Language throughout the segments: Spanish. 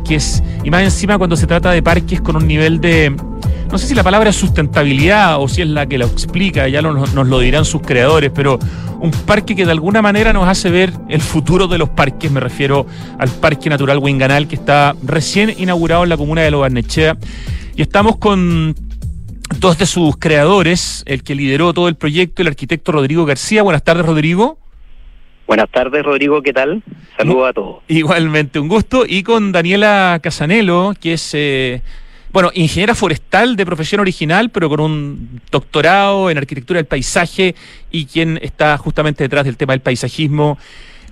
parques, y más encima cuando se trata de parques con un nivel de, no sé si la palabra es sustentabilidad o si es la que lo explica, ya nos lo dirán sus creadores, pero un parque que de alguna manera nos hace ver el futuro de los parques. Me refiero al Parque Natural Huinganal, que está recién inaugurado en la comuna de Lo Barnechea, y estamos con dos de sus creadores, el que lideró todo el proyecto, el arquitecto Rodrigo García. Buenas tardes, Rodrigo. Buenas tardes, Rodrigo, ¿qué tal? Saludos a todos. Igualmente, un gusto. Y con Daniela Casanelo, que es, ingeniera forestal de profesión original, pero con un doctorado en arquitectura del paisaje, y quien está justamente detrás del tema del paisajismo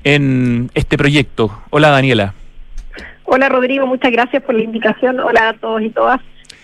en este proyecto. Hola, Daniela. Hola, Rodrigo, muchas gracias por la invitación. Hola a todos y todas.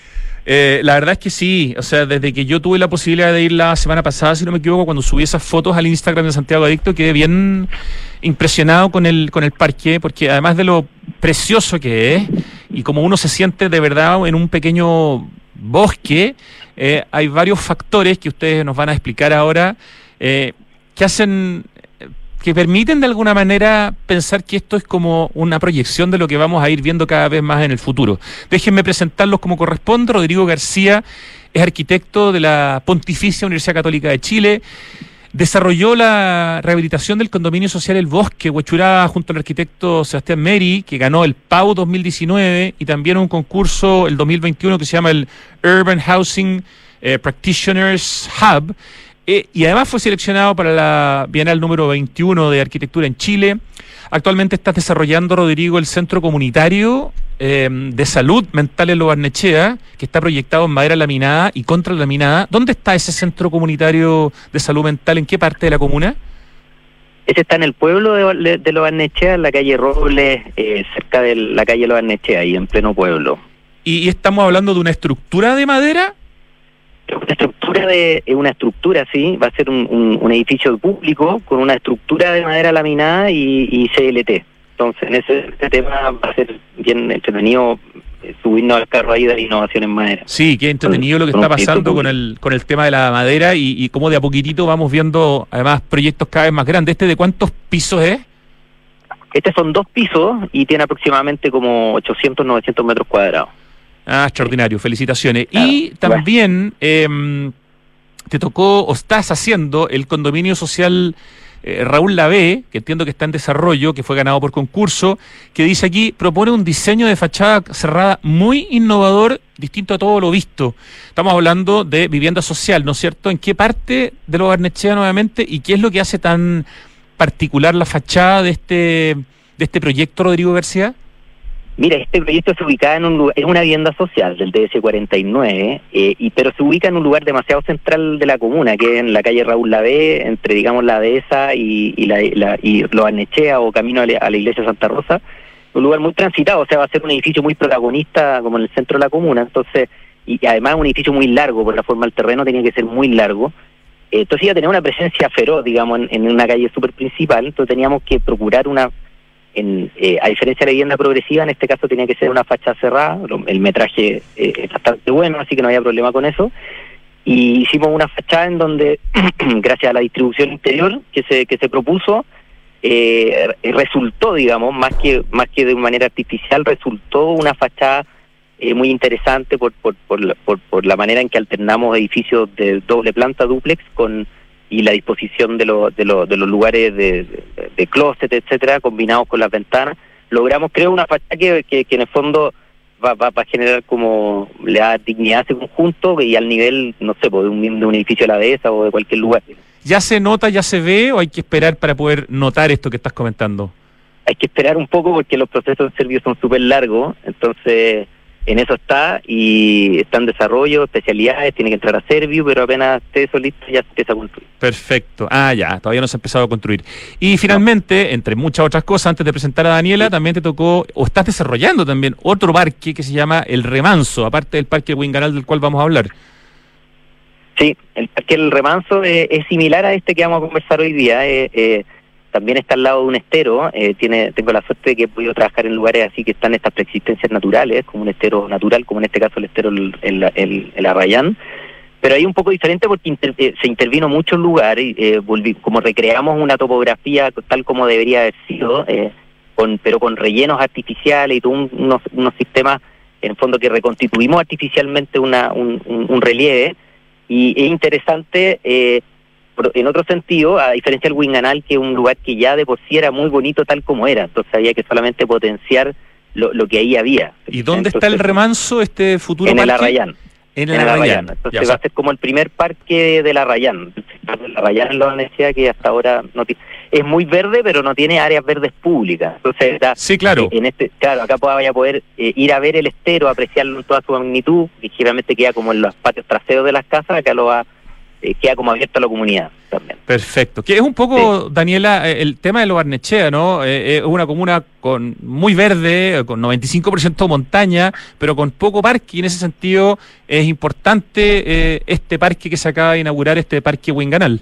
La verdad es que sí, o sea, desde que yo tuve la posibilidad de ir la semana pasada, si no me equivoco, cuando subí esas fotos al Instagram de Santiago Adicto, quedé bien impresionado con el parque, porque además de lo precioso que es, y como uno se siente de verdad en un pequeño bosque, hay varios factores que ustedes nos van a explicar ahora, que hacen, que permiten de alguna manera pensar que esto es como una proyección de lo que vamos a ir viendo cada vez más en el futuro. Déjenme presentarlos como corresponde. Rodrigo García es arquitecto de la Pontificia Universidad Católica de Chile. Desarrolló la rehabilitación del condominio social El Bosque, Huechuraba, junto al arquitecto Sebastián Meri, que ganó el PAU 2019, y también un concurso el 2021 que se llama el Urban Housing Practitioners Hub. Y además fue seleccionado para la Bienal número 21 de Arquitectura en Chile. Actualmente estás desarrollando, Rodrigo, el Centro Comunitario de Salud Mental en Lo Barnechea, que está proyectado en madera laminada y contralaminada. ¿Dónde está ese Centro Comunitario de Salud Mental? ¿En qué parte de la comuna? Ese está en el pueblo de Lo Barnechea, en la calle Robles, cerca de la calle Lo Barnechea, ahí en pleno pueblo. ¿Y estamos hablando de una estructura de madera? Una estructura, sí, va a ser un edificio público con una estructura de madera laminada y CLT. Entonces, en ese tema va a ser bien entretenido subirnos al carro ahí de la innovación en madera. Sí, qué entretenido lo que está pasando con el tema de la madera y cómo de a poquitito vamos viendo además proyectos cada vez más grandes. ¿Este de cuántos pisos es? Son 2 pisos y tiene aproximadamente como 800, 900 metros cuadrados. Ah, extraordinario, felicitaciones. Claro, y también te tocó, o estás haciendo, el condominio social Raúl Lavé, que entiendo que está en desarrollo, que fue ganado por concurso, que dice aquí, propone un diseño de fachada cerrada muy innovador, distinto a todo lo visto. Estamos hablando de vivienda social, ¿no es cierto? ¿En qué parte de Lo Barnechea nuevamente y qué es lo que hace tan particular la fachada de este proyecto, Rodrigo García? Mira, este proyecto se ubica en un lugar, es una vivienda social del DS 49, pero se ubica en un lugar demasiado central de la comuna, que es en la calle Raúl Lavé, entre, digamos, la dehesa y Lo Barnechea o camino a la iglesia Santa Rosa, un lugar muy transitado, o sea, va a ser un edificio muy protagonista como en el centro de la comuna, entonces, y además un edificio muy largo, por la forma del terreno tenía que ser muy largo, entonces iba a tener una presencia feroz, digamos, en una calle súper principal, entonces teníamos que procurar a diferencia de la vivienda progresiva, en este caso tenía que ser una fachada cerrada, el metraje es bastante bueno, así que no había problema con eso, y hicimos una fachada en donde, gracias a la distribución interior que se propuso, resultó, digamos, más que de manera artificial, resultó una fachada muy interesante por la manera en que alternamos edificios de doble planta, dúplex, y la disposición de los lugares de closet, etcétera, combinados con las ventanas, logramos, creo, una fachada que en el fondo va a generar como, le da dignidad a ese conjunto y al nivel, no sé, de un edificio de la dehesa o de cualquier lugar. ¿Ya se nota, ya se ve o hay que esperar para poder notar esto que estás comentando? Hay que esperar un poco porque los procesos de servicio son súper largos, entonces en eso está y está en desarrollo, especialidades, tiene que entrar a Servio, pero apenas esté eso listo ya se empieza a construir. Perfecto. Ya, todavía no se ha empezado a construir. Y finalmente, entre muchas otras cosas, antes de presentar a Daniela, también te tocó, o estás desarrollando también, otro parque que se llama El Remanso, aparte del parque Huinganal del cual vamos a hablar. Sí, el parque El Remanso es similar a este que vamos a conversar hoy día, también está al lado de un estero, tengo la suerte de que he podido trabajar en lugares así que están estas preexistencias naturales, como un estero natural, como en este caso el estero el Arrayán, pero ahí un poco diferente porque se intervino mucho el lugar, como recreamos una topografía tal como debería haber sido, pero con rellenos artificiales y todo unos sistemas en fondo que reconstituimos artificialmente un relieve, y es interesante en otro sentido, a diferencia del Winganal, que es un lugar que ya de por sí era muy bonito tal como era, entonces había que solamente potenciar lo que ahí había. ¿Y dónde está el remanso, este futuro parque? En el Arrayán. En el Arrayán. Entonces ya, va a ser como el primer parque del Arrayán. El Arrayán en la universidad, que hasta ahora no es muy verde, pero no tiene áreas verdes públicas. Entonces, sí, claro. Acá vaya a poder ir a ver el estero, apreciarlo en toda su magnitud, que generalmente queda como en los patios traseros de las casas, acá queda como abierto a la comunidad también. Perfecto. Que es un poco, sí, Daniela, el tema de Lo Barnechea, ¿no? Es una comuna muy verde, con 95% montaña, pero con poco parque, y en ese sentido es importante este parque que se acaba de inaugurar, este parque Winganal.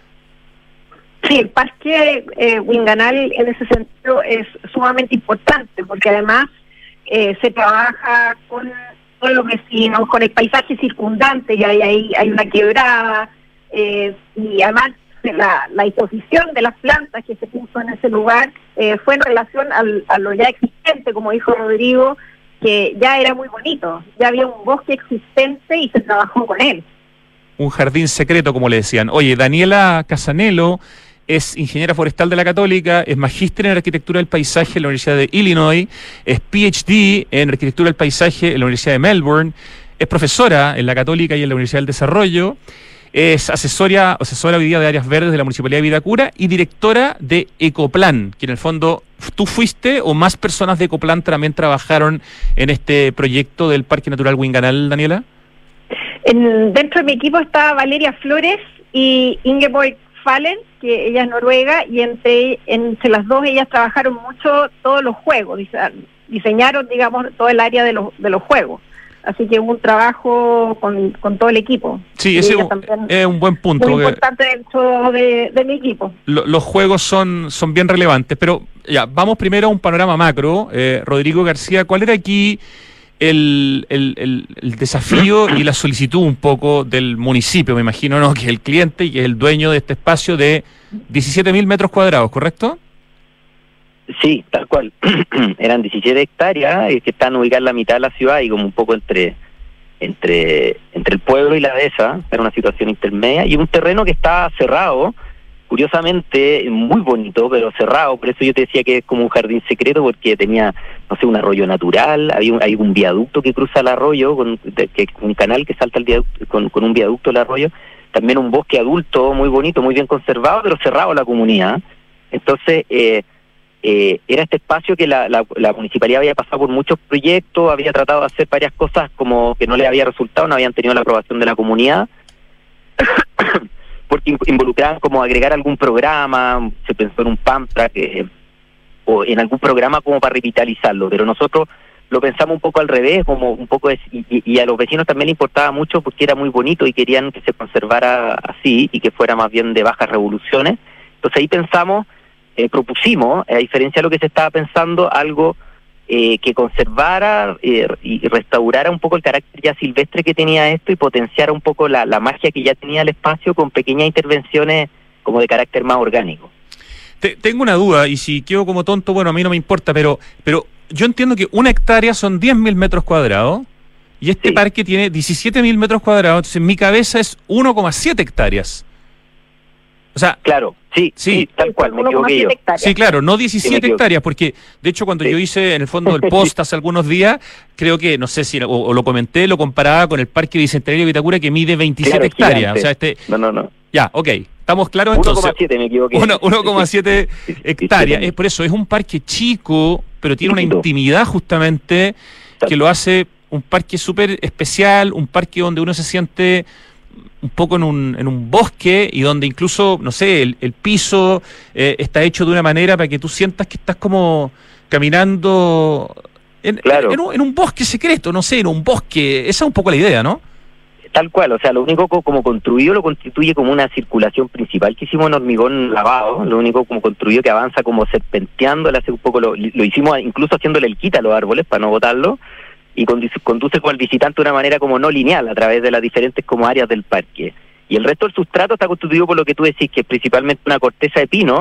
Sí, el parque Winganal en ese sentido es sumamente importante, porque además se trabaja con los vecinos, con el paisaje circundante, y hay una quebrada, y además la disposición de las plantas que se puso en ese lugar fue en relación a lo ya existente, como dijo Rodrigo, que ya era muy bonito, ya había un bosque existente y se trabajó con él. Un jardín secreto, como le decían. Oye, Daniela Casanello es ingeniera forestal de la Católica, es magíster en arquitectura del paisaje en la Universidad de Illinois, es PhD en arquitectura del paisaje en la Universidad de Melbourne, es profesora en la Católica y en la Universidad del Desarrollo, es asesora hoy día de áreas verdes de la Municipalidad de Vitacura y directora de Ecoplan, que en el fondo tú fuiste o más personas de Ecoplan también trabajaron en este proyecto del Parque Natural Winganal, Daniela. Dentro de mi equipo está Valeria Flores y Ingeborg Fallen, que ella es noruega, y entre las dos ellas trabajaron mucho todos los juegos, diseñaron, digamos, todo el área de los juegos. Así que hubo un trabajo con todo el equipo. Sí, ese es un buen punto. Muy importante dentro de mi equipo. Los juegos son bien relevantes, pero ya, vamos primero a un panorama macro. Rodrigo García, ¿cuál era aquí el desafío y la solicitud un poco del municipio, me imagino, ¿no? Que es el cliente y que es el dueño de este espacio de 17.000 metros cuadrados, ¿correcto? Sí, tal cual. Eran 17 hectáreas que están ubicadas en la mitad de la ciudad y como un poco entre el pueblo y la dehesa. Era una situación intermedia y un terreno que está cerrado, curiosamente muy bonito, pero cerrado. Por eso yo te decía que es como un jardín secreto, porque tenía, no sé, un arroyo natural, hay un viaducto que cruza el arroyo, un canal que salta el viaducto, con un viaducto del arroyo, también un bosque adulto muy bonito, muy bien conservado, pero cerrado a la comunidad. Entonces, era este espacio que la municipalidad había pasado por muchos proyectos, había tratado de hacer varias cosas como que no le había resultado, no habían tenido la aprobación de la comunidad, porque involucraban como agregar algún programa, se pensó en un PAMTRA o en algún programa como para revitalizarlo, pero nosotros lo pensamos un poco al revés, como un poco y a los vecinos también les importaba mucho porque era muy bonito y querían que se conservara así y que fuera más bien de bajas revoluciones. Entonces ahí pensamos, propusimos, a diferencia de lo que se estaba pensando, algo que conservara y restaurara un poco el carácter ya silvestre que tenía esto y potenciara un poco la magia que ya tenía el espacio con pequeñas intervenciones como de carácter más orgánico. Tengo una duda, y si quedo como tonto, bueno, a mí no me importa, pero yo entiendo que 1 hectárea son 10.000 metros cuadrados y este parque tiene 17.000 metros cuadrados, entonces en mi cabeza es 1,7 hectáreas. O sea, claro, sí, tal cual, me equivoqué yo. Sí, claro, no 17 hectáreas, porque de hecho cuando yo hice en el fondo el post hace algunos días, creo que, no sé si o lo comenté, lo comparaba con el Parque Bicentenario de Vitacura que mide 27 hectáreas. Gigante. O sea, No. Ya, ok, estamos claros entonces. 1,7, me equivoqué. 1,7 hectáreas, es por eso, es un parque chico, pero tiene una intimidad justamente que lo hace un parque súper especial, un parque donde uno se siente un poco en un bosque y donde incluso, no sé, el piso está hecho de una manera para que tú sientas que estás como caminando en un bosque secreto, no sé, en un bosque. Esa es un poco la idea, ¿no? Tal cual, o sea, lo único como construido lo constituye como una circulación principal que hicimos en hormigón lavado, lo único como construido que avanza como serpenteando, le hace un poco lo hicimos incluso haciéndole el quita a los árboles para no botarlo, y conduce como al visitante de una manera como no lineal a través de las diferentes como áreas del parque. Y el resto del sustrato está constituido por lo que tú decís, que es principalmente una corteza de pino,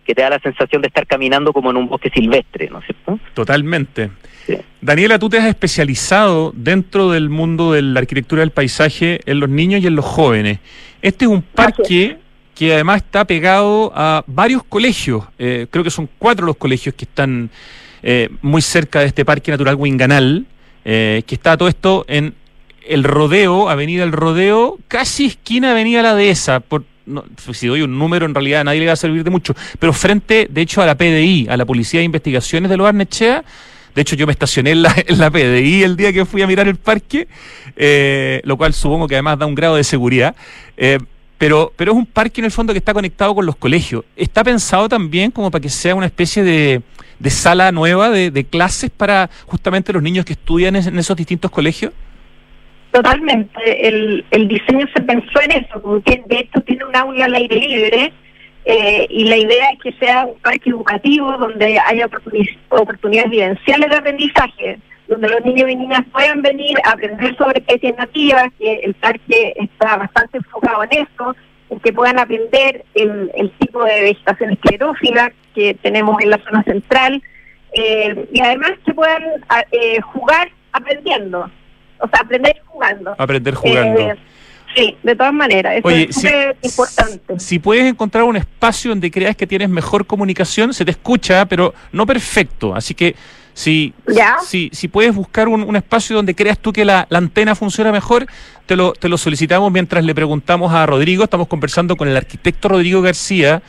que te da la sensación de estar caminando como en un bosque silvestre, ¿no es cierto? Totalmente. Sí. Daniela, tú te has especializado dentro del mundo de la arquitectura del paisaje en los niños y en los jóvenes. Este es un parque que además está pegado a varios colegios. Creo que son 4 los colegios que están muy cerca de este Parque Natural Huinganal, que está todo esto en el Rodeo, Avenida El Rodeo, casi esquina Avenida La Dehesa. No, si doy un número, en realidad a nadie le va a servir de mucho, pero frente, de hecho, a la PDI, a la Policía de Investigaciones de Lo Barnechea. De hecho, yo me estacioné en la PDI el día que fui a mirar el parque, lo cual supongo que además da un grado de seguridad. Pero es un parque en el fondo que está conectado con los colegios. ¿Está pensado también como para que sea una especie de sala nueva de clases para justamente los niños que estudian en esos distintos colegios? Totalmente. El diseño se pensó en eso, porque de hecho tiene un aula al aire libre, y la idea es que sea un parque educativo donde haya oportunidades vivenciales de aprendizaje, donde los niños y niñas puedan venir a aprender sobre especies nativas, que el parque está bastante enfocado en eso, en que puedan aprender el tipo de vegetación esclerófila que tenemos en la zona central, y además que puedan jugar aprendiendo, o sea, aprender jugando. Aprender jugando. Sí, de todas maneras, eso Oye, es súper importante. Si puedes encontrar un espacio donde creas que tienes mejor comunicación, se te escucha, pero no perfecto, así que si puedes buscar un espacio donde creas tú que la antena funciona mejor, te lo solicitamos mientras le preguntamos a Rodrigo. Estamos conversando con el arquitecto Rodrigo García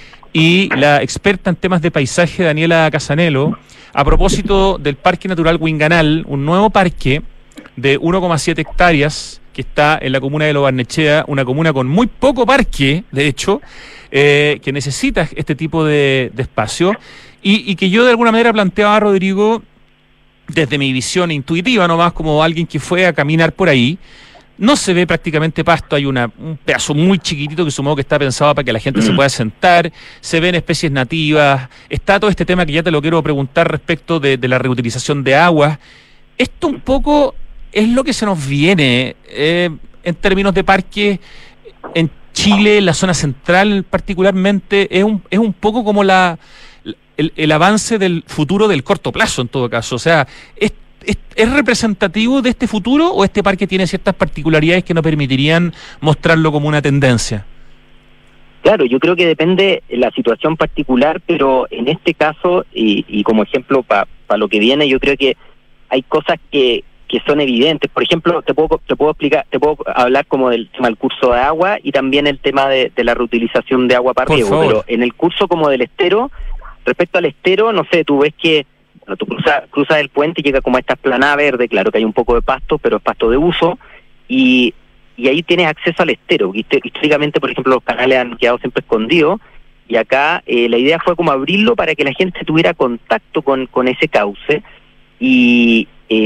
y la experta en temas de paisaje Daniela Casanelo, a propósito del Parque Natural Huinganal, un nuevo parque de 1,7 hectáreas que está en la comuna de Lo Barnechea, una comuna con muy poco parque, de hecho, que necesita este tipo de espacio, y que yo de alguna manera planteaba a Rodrigo desde mi visión intuitiva, nomás como alguien que fue a caminar por ahí. No se ve prácticamente pasto, hay un pedazo muy chiquitito que supongo que está pensado para que la gente se pueda sentar, se ven especies nativas, está todo este tema que ya te lo quiero preguntar respecto de la reutilización de aguas. Esto un poco es lo que se nos viene en términos de parques en Chile, en la zona central particularmente, es un poco como el avance del futuro del corto plazo en todo caso. O sea, ¿es representativo de este futuro o este parque tiene ciertas particularidades que no permitirían mostrarlo como una tendencia? Claro, yo creo que depende de la situación particular, pero en este caso, y como ejemplo para lo que viene, yo creo que hay cosas que son evidentes. Por ejemplo, te puedo explicar, te puedo hablar como del tema del curso de agua y también el tema de la reutilización de agua para riego. Pero en el curso como del estero, respecto al estero, no sé, tú ves que tú cruzas el puente y llega como a esta esplanada verde, claro que hay un poco de pasto, pero es pasto de uso, y ahí tienes acceso al estero. Históricamente, por ejemplo, los canales han quedado siempre escondidos, y acá la idea fue como abrirlo para que la gente tuviera contacto con ese cauce, y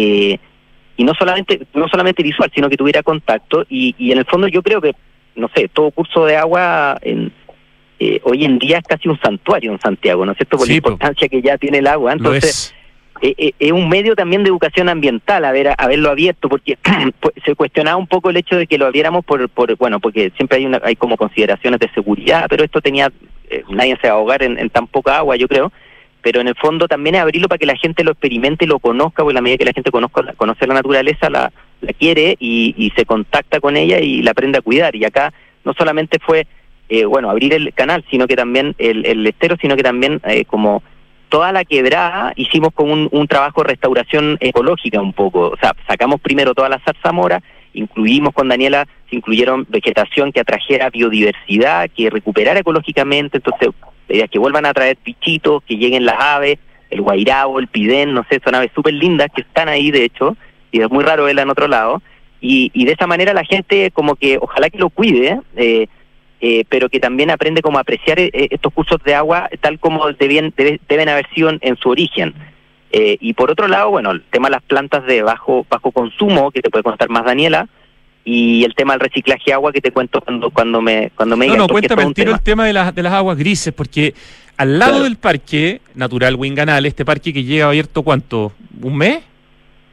no solamente visual, sino que tuviera contacto, y en el fondo yo creo que, no sé, todo curso de agua hoy en día es casi un santuario en Santiago, ¿no es cierto? Por la importancia que ya tiene el agua. Entonces es un medio también de educación ambiental haberlo abierto, porque se cuestionaba un poco el hecho de que lo abriéramos porque siempre hay como consideraciones de seguridad, pero esto nadie se va a ahogar en tan poca agua, yo creo. Pero en el fondo también es abrirlo para que la gente lo experimente y lo conozca, porque a la medida que la gente conoce la naturaleza, la quiere y se contacta con ella y la aprende a cuidar. Y acá no solamente fue abrir el canal, sino que también el estero, sino que también como toda la quebrada hicimos como un trabajo de restauración ecológica un poco. O sea, sacamos primero toda la zarzamora, incluimos con Daniela, se incluyeron vegetación que atrajera biodiversidad, que recuperara ecológicamente. Entonces la idea es que vuelvan a traer bichitos, que lleguen las aves, el guairabo, el pidén, no sé, son aves súper lindas que están ahí de hecho, y es muy raro verla en otro lado, y de esa manera la gente como que ojalá que lo cuide, pero que también aprende como a apreciar estos cursos de agua tal como deben haber sido en su origen. Y por otro lado, el tema de las plantas de bajo consumo, que te puede contar más Daniela, y el tema del reciclaje de agua que te cuento cuando me digas. No, cuéntame el tema de las aguas grises, porque al lado del Parque Natural Huinganal, este parque que llega abierto, ¿cuánto? ¿Un mes?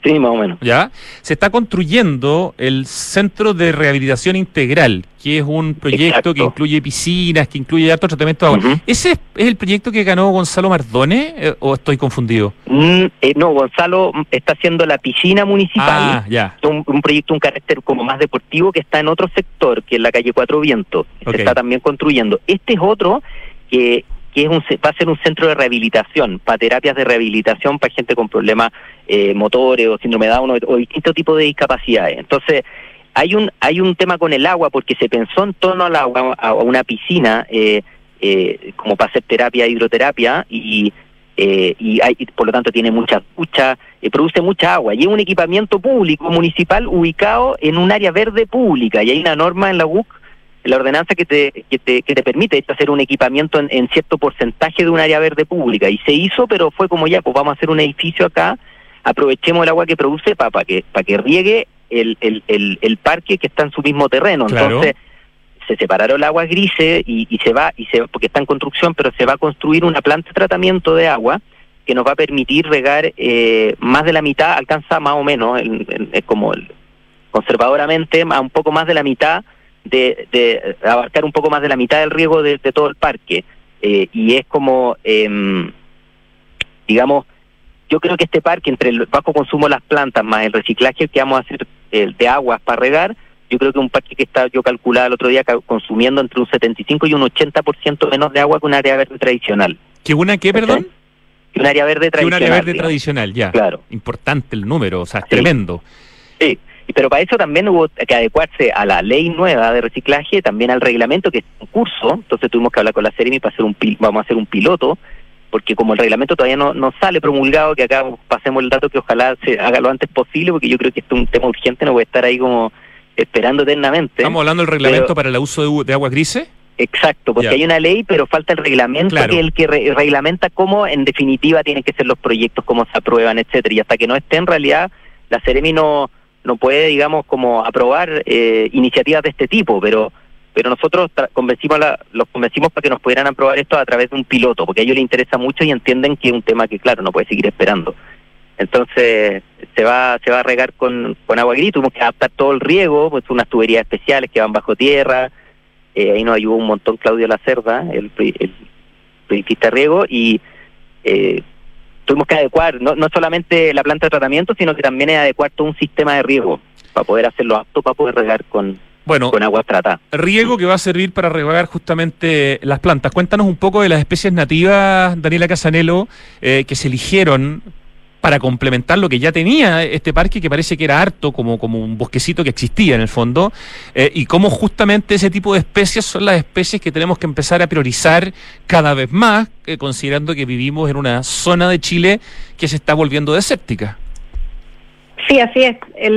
Sí, más o menos. ¿Ya? Se está construyendo el Centro de Rehabilitación Integral, que es un proyecto Exacto. que incluye piscinas, que incluye harto tratamiento de agua. Ujú. ¿Ese es el proyecto que ganó Gonzalo Mardones o estoy confundido? No, Gonzalo está haciendo la piscina municipal. Ah, ya. Un proyecto, un carácter como más deportivo que está en otro sector, que es la calle Cuatro Vientos. Ok. Se está también construyendo. Este es otro que va a ser un centro de rehabilitación, para terapias de rehabilitación para gente con problemas motores o síndrome de Down o distintos tipos de discapacidades. Entonces, hay un tema con el agua porque se pensó en torno al agua, a una piscina, como para hacer terapia, hidroterapia, y por lo tanto tiene mucha ducha, produce mucha agua, y es un equipamiento público municipal ubicado en un área verde pública, y hay una norma en la UC, en la ordenanza que te permite hacer un equipamiento en cierto porcentaje de un área verde pública, y se hizo, pero fue como ya, pues vamos a hacer un edificio acá, aprovechemos el agua que produce para que riegue el parque que está en su mismo terreno. Claro. Entonces se separaron las aguas grises y se va porque está en construcción, pero se va a construir una planta de tratamiento de agua que nos va a permitir regar más de la mitad, alcanza más o menos, conservadoramente, un poco más de la mitad, de abarcar un poco más de la mitad del riego de todo el parque. Y es como, digamos, yo creo que este parque, entre el bajo consumo de las plantas más el reciclaje que vamos a hacer de aguas para regar, yo creo que un parque que está, yo calculaba el otro día, consumiendo entre un 75 y un 80% menos de agua que un área verde tradicional. ¿Que una qué, perdón? Que un área verde Que un tradicional. área verde digamos. tradicional, ya. Claro. Importante el número, o sea, es Sí. tremendo. Sí, pero para eso también hubo que adecuarse a la ley nueva de reciclaje, también al reglamento que es un curso. Entonces tuvimos que hablar con la Seremi para vamos a hacer un piloto, porque como el reglamento todavía no sale promulgado, que acá pasemos el dato que ojalá se haga lo antes posible, porque yo creo que esto es un tema urgente, no voy a estar ahí como esperando eternamente. ¿Estamos hablando del reglamento Pero- para el uso de aguas grises? Exacto, porque Ya. hay una ley, pero falta el reglamento, Claro. que es el que reglamenta cómo en definitiva tienen que ser los proyectos, cómo se aprueban, etcétera. Y hasta que no esté, en realidad, la Seremi no puede, digamos, como aprobar iniciativas de este tipo, pero nosotros los convencimos para que nos pudieran aprobar esto a través de un piloto, porque a ellos les interesa mucho y entienden que es un tema que, claro, no puede seguir esperando. Entonces se va a regar con agua gris, tuvimos que adaptar todo el riego, pues unas tuberías especiales que van bajo tierra. Ahí nos ayudó un montón Claudio Lacerda, el proyectista de riego, y tuvimos que adecuar no solamente la planta de tratamiento, sino que también es adecuar todo un sistema de riego para poder hacerlo apto para poder regar con agua tratada. Riego que va a servir para regar justamente las plantas. Cuéntanos un poco de las especies nativas, Daniela Casanello, que se eligieron para complementar lo que ya tenía este parque, que parece que era harto, como un bosquecito que existía en el fondo, y cómo justamente ese tipo de especies son las especies que tenemos que empezar a priorizar cada vez más, considerando que vivimos en una zona de Chile que se está volviendo desértica. Sí, así es.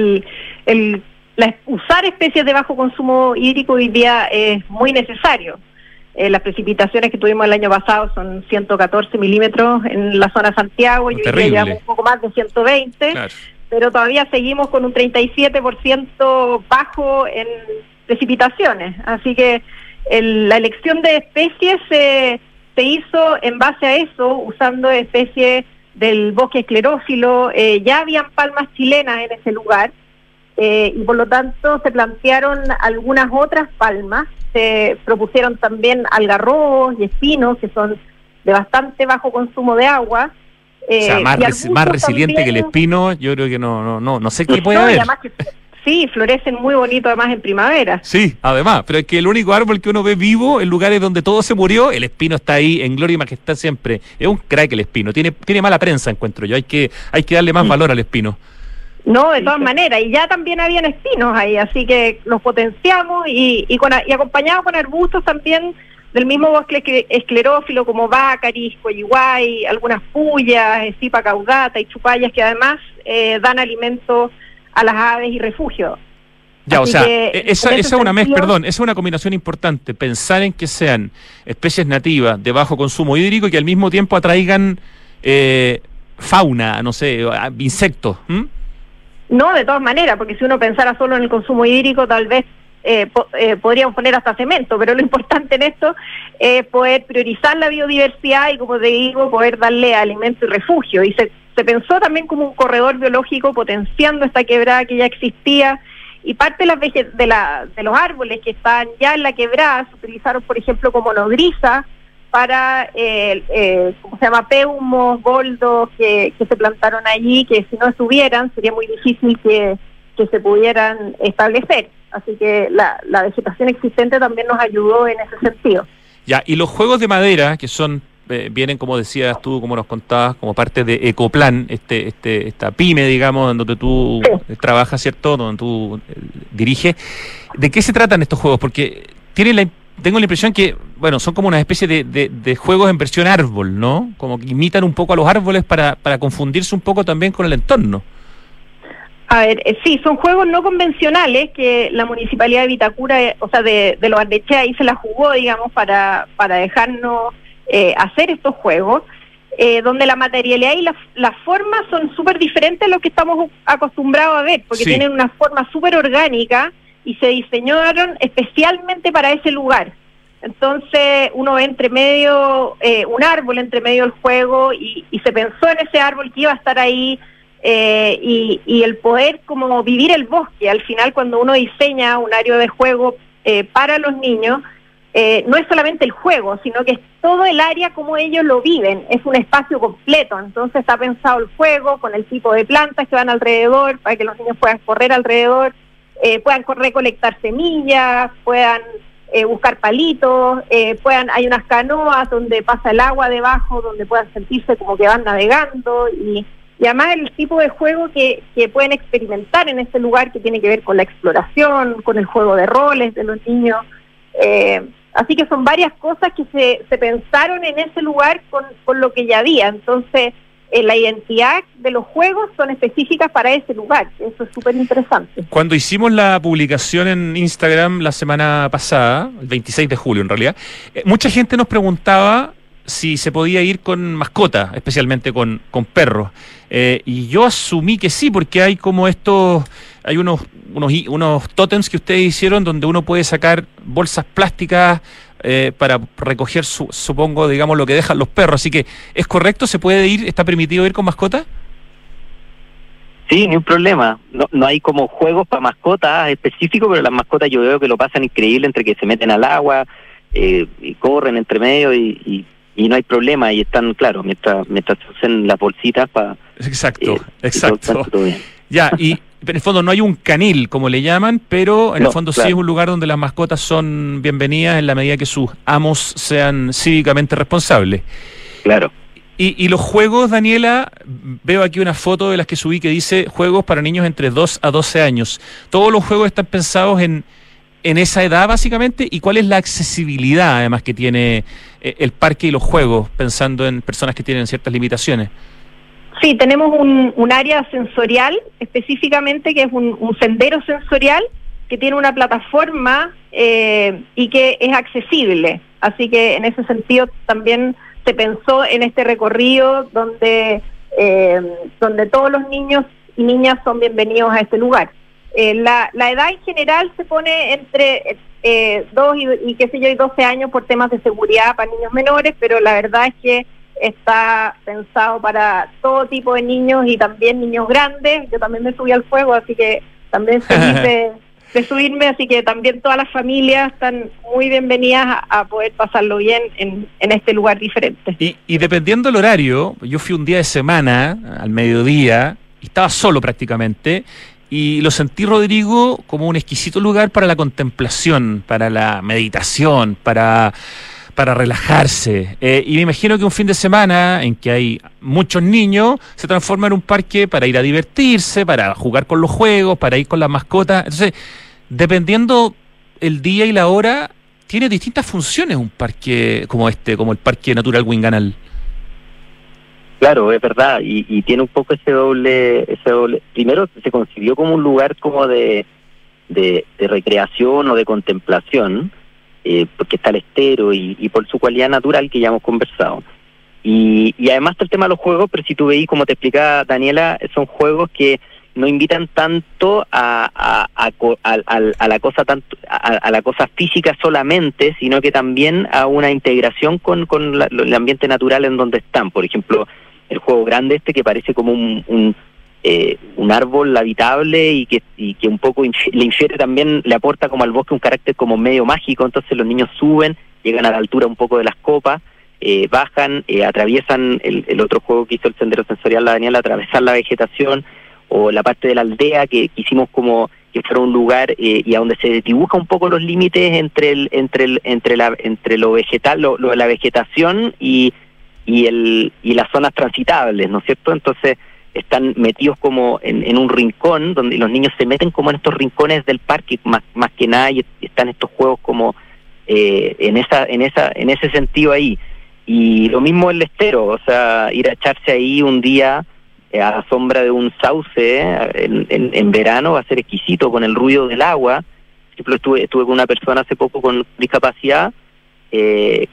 Usar especies de bajo consumo hídrico hoy día es muy necesario. Las precipitaciones que tuvimos el año pasado son 114 milímetros en la zona de Santiago, y hoy día llevamos un poco más de 120, claro. Pero todavía seguimos con un 37% bajo en precipitaciones. Así que la elección de especies se hizo en base a eso, usando especies del bosque esclerófilo. Ya habían palmas chilenas en ese lugar, y por lo tanto se plantearon algunas otras palmas. Se propusieron también algarrobos y espinos, que son de bastante bajo consumo de agua. O sea, más resiliente también, que el espino, yo creo que no sé qué puede haber. Sí, florecen muy bonito además en primavera. Sí, además, pero es que el único árbol que uno ve vivo en lugares donde todo se murió, el espino está ahí en gloria y majestad siempre. Es un crack el espino, tiene mala prensa, encuentro yo, hay que darle más valor al espino. No, de todas maneras, y ya también habían espinos ahí, así que los potenciamos y acompañados con arbustos también del mismo bosque esclerófilo, como bácaris, coyiguay, algunas puyas, cipa caudata y chupallas, que además dan alimento a las aves y refugio. Ya, así, o sea, esa es una combinación importante, pensar en que sean especies nativas de bajo consumo hídrico y que al mismo tiempo atraigan fauna, no sé, insectos. No, de todas maneras, porque si uno pensara solo en el consumo hídrico, tal vez podríamos poner hasta cemento, pero lo importante en esto es poder priorizar la biodiversidad y, como te digo, poder darle alimento y refugio. Y se se pensó también como un corredor biológico potenciando esta quebrada que ya existía, y parte de los árboles que estaban ya en la quebrada se utilizaron, por ejemplo, como nodriza para, ¿cómo se llama?, peumos, boldos que se plantaron allí, que si no estuvieran sería muy difícil que se pudieran establecer. Así que la vegetación existente también nos ayudó en ese sentido. Ya, y los juegos de madera, que son vienen, como decías tú, como nos contabas, como parte de Ecoplan, esta pyme, digamos, donde tú trabajas, ¿cierto?, donde tú diriges. ¿De qué se tratan estos juegos? Porque tengo la impresión que, bueno, son como una especie de juegos en versión árbol, ¿no? Como que imitan un poco a los árboles para confundirse un poco también con el entorno. A ver, sí, son juegos no convencionales que la Municipalidad de Vitacura, o sea, de Lo Barnechea, ahí se la jugó, digamos, para dejarnos hacer estos juegos, donde la materialidad y las formas son súper diferentes a lo que estamos acostumbrados a ver, porque tienen una forma súper orgánica y se diseñaron especialmente para ese lugar. Entonces uno ve entre medio un árbol entre medio del juego y se pensó en ese árbol que iba a estar ahí, y el poder como vivir el bosque. Al final, cuando uno diseña un área de juego para los niños, no es solamente el juego, sino que es todo el área como ellos lo viven, es un espacio completo. Entonces está pensado el juego con el tipo de plantas que van alrededor, para que los niños puedan correr alrededor, puedan recolectar semillas, puedan buscar palitos, hay unas canoas donde pasa el agua debajo, donde puedan sentirse como que van navegando, y además el tipo de juego que pueden experimentar en este lugar, que tiene que ver con la exploración, con el juego de roles de los niños. Así que son varias cosas que se pensaron en ese lugar con lo que ya había. Entonces, la identidad de los juegos son específicas para ese lugar. Eso es súper interesante. Cuando hicimos la publicación en Instagram la semana pasada, el 26 de julio en realidad, mucha gente nos preguntaba si se podía ir con mascota, especialmente con perros. Y yo asumí que sí, porque hay como hay unos tótems que ustedes hicieron donde uno puede sacar bolsas plásticas para recoger, supongo, digamos, lo que dejan los perros. Así que, ¿es correcto? ¿Se puede ir? ¿Está permitido ir con mascota? Sí, ni un problema. No hay como juegos para mascotas específicos, pero las mascotas yo veo que lo pasan increíble entre que se meten al agua y corren entre medio y no hay problema, y están, claro, mientras usen las bolsitas para... Exacto. Todo bien. Ya, y en el fondo no hay un canil, como le llaman, pero en el fondo claro, sí es un lugar donde las mascotas son bienvenidas en la medida que sus amos sean cívicamente responsables. Claro. Y los juegos, Daniela, veo aquí una foto de las que subí que dice juegos para niños entre 2 a 12 años. ¿Todos los juegos están pensados en esa edad, básicamente? ¿Y cuál es la accesibilidad, además, que tiene el parque y los juegos, pensando en personas que tienen ciertas limitaciones? Sí, tenemos un área sensorial específicamente, que es un sendero sensorial que tiene una plataforma y que es accesible. Así que en ese sentido también se pensó en este recorrido donde todos los niños y niñas son bienvenidos a este lugar. La edad en general se pone entre 2 y 12 años por temas de seguridad para niños menores, pero la verdad es que está pensado para todo tipo de niños y también niños grandes. Yo también me subí al fuego, así que también feliz de subirme, así que también todas las familias están muy bienvenidas a poder pasarlo bien en este lugar diferente. Y dependiendo del horario, yo fui un día de semana, al mediodía, y estaba solo prácticamente, y lo sentí, Rodrigo, como un exquisito lugar para la contemplación, para la meditación, para relajarse. Y me imagino que un fin de semana en que hay muchos niños se transforma en un parque para ir a divertirse, para jugar con los juegos, para ir con las mascotas. Entonces, dependiendo el día y la hora, tiene distintas funciones un parque como como el Parque Natural Winganal. Claro, es verdad, y tiene un poco ese doble. Primero se concibió como un lugar como de recreación o de contemplación, porque está el estero y por su cualidad natural que ya hemos conversado. Y además está el tema de los juegos, pero si tú veis, como te explicaba Daniela, son juegos que no invitan tanto a la cosa física solamente, sino que también a una integración con el ambiente natural en donde están. Por ejemplo, el juego grande que parece como un árbol habitable y que un poco le infiere también, le aporta como al bosque un carácter como medio mágico. Entonces los niños suben, llegan a la altura un poco de las copas, bajan, atraviesan el otro juego que hizo el Sendero Sensorial la Daniela, atravesar la vegetación, o la parte de la aldea que hicimos como que fuera un lugar y a donde se dibuja un poco los límites entre lo vegetal, la vegetación y las zonas transitables, ¿no es cierto? Entonces están metidos como en un rincón donde los niños se meten como en estos rincones del parque más que nada, y están estos juegos como en ese sentido ahí. Y lo mismo el estero, o sea, ir a echarse ahí un día a la sombra de un sauce en verano va a ser exquisito, con el ruido del agua. Por ejemplo, estuve con una persona hace poco con discapacidad y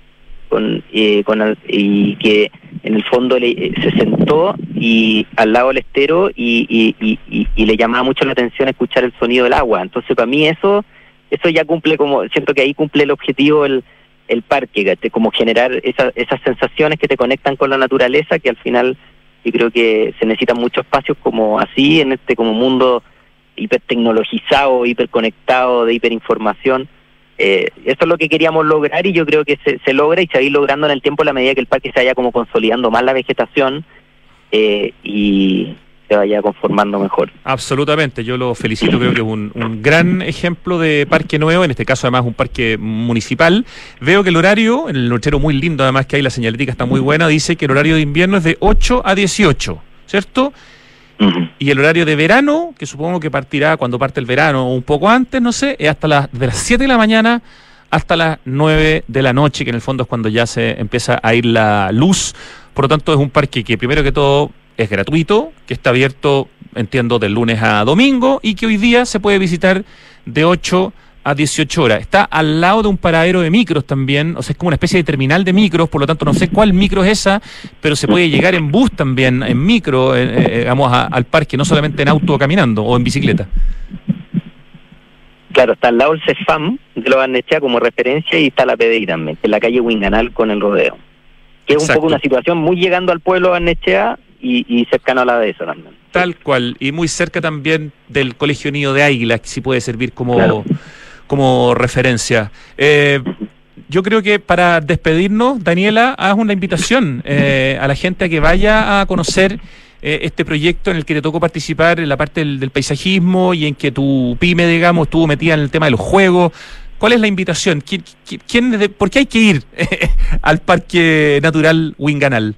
que en el fondo se sentó y al lado del estero y le llamaba mucho la atención escuchar el sonido del agua. Entonces para mí eso ya cumple, como siento que ahí cumple el objetivo el parque, como generar esas sensaciones que te conectan con la naturaleza, que al final yo creo que se necesitan muchos espacios como así en este como mundo hipertecnologizado, hiperconectado, de hiperinformación. Eso es lo que queríamos lograr, y yo creo que se logra y se va a ir logrando en el tiempo a la medida que el parque se vaya como consolidando más la vegetación y se vaya conformando mejor. Absolutamente, yo lo felicito, creo que es un gran ejemplo de parque nuevo, en este caso además un parque municipal. Veo que el horario, en el nochero muy lindo, además que ahí la señalética está muy buena, dice que el horario de invierno es de 8 a 18, ¿cierto? Uh-huh. Y el horario de verano, que supongo que partirá cuando parte el verano o un poco antes, no sé, es de las 7 de la mañana hasta las 9 de la noche, que en el fondo es cuando ya se empieza a ir la luz. Por lo tanto, es un parque que primero que todo es gratuito, que está abierto, entiendo, de lunes a domingo, y que hoy día se puede visitar de 8 a 18 horas. Está al lado de un paradero de micros también, o sea, es como una especie de terminal de micros, por lo tanto no sé cuál micro es esa, pero se puede llegar en bus también, en micro, digamos, al parque, no solamente en auto o caminando, o en bicicleta. Claro, está al lado el CEFAM de Lo Barnechea como referencia, y está la PDI también, que es la calle Huinganal con el rodeo. Que es un poco una situación muy llegando al pueblo de Barnechea y cercano a la de eso también. Tal cual, y muy cerca también del Colegio Nido de Águilas, que sí puede servir como, claro, como referencia. Yo creo que para despedirnos, Daniela, haz una invitación a la gente a que vaya a conocer este proyecto en el que te tocó participar en la parte del paisajismo, y en que tu pyme, digamos, estuvo metida en el tema de los juegos. ¿Cuál es la invitación? ¿Por qué hay que ir al Parque Natural Huinganal?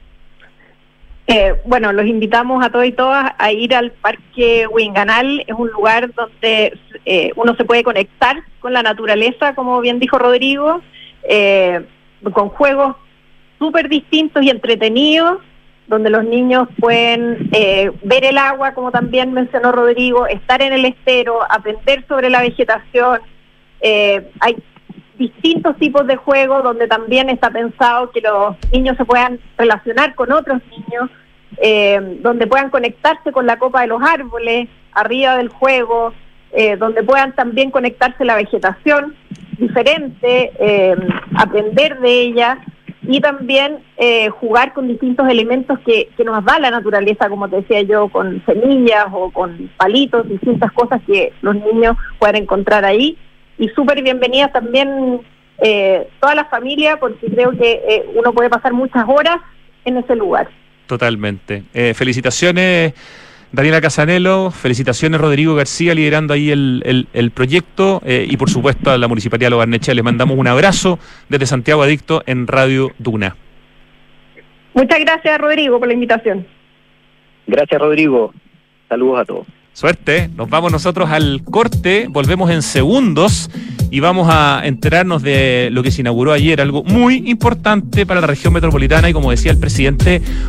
Bueno, los invitamos a todos y todas a ir al Parque Huinganal. Es un lugar donde uno se puede conectar con la naturaleza, como bien dijo Rodrigo, con juegos súper distintos y entretenidos, donde los niños pueden ver el agua, como también mencionó Rodrigo, estar en el estero, aprender sobre la vegetación. Hay distintos tipos de juegos donde también está pensado que los niños se puedan relacionar con otros niños, donde puedan conectarse con la copa de los árboles arriba del juego, donde puedan también conectarse la vegetación diferente, aprender de ella, y también jugar con distintos elementos que nos da la naturaleza, como te decía yo, con semillas o con palitos, distintas cosas que los niños puedan encontrar ahí. Y súper bienvenidas también toda la familia, porque creo que uno puede pasar muchas horas en ese lugar. Totalmente. Felicitaciones, Daniela Casanello, felicitaciones, Rodrigo García, liderando ahí el proyecto, y por supuesto a la Municipalidad de Lo Barnechea les mandamos un abrazo desde Santiago Adicto en Radio Duna. Muchas gracias, Rodrigo, por la invitación. Gracias, Rodrigo. Saludos a todos. Suerte, nos vamos nosotros al corte, volvemos en segundos y vamos a enterarnos de lo que se inauguró ayer, algo muy importante para la región metropolitana, y como decía el presidente,